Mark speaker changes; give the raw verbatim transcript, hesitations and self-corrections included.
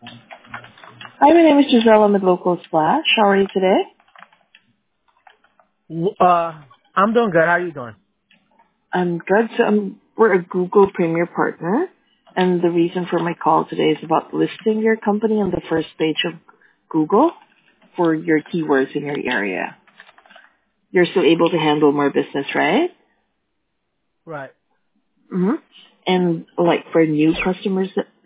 Speaker 1: Hi, my name is Giselle. I'm with Local Splash. How are you today?
Speaker 2: W- Uh, I'm doing good. How you doing?
Speaker 1: I'm good. So um, we're a Google Premier partner, and the reason for my call today is about listing your company on the first page of Google for your keywords in your area. You're still able to handle more business, right?
Speaker 2: Right.
Speaker 1: Mm-hmm. And like for new customers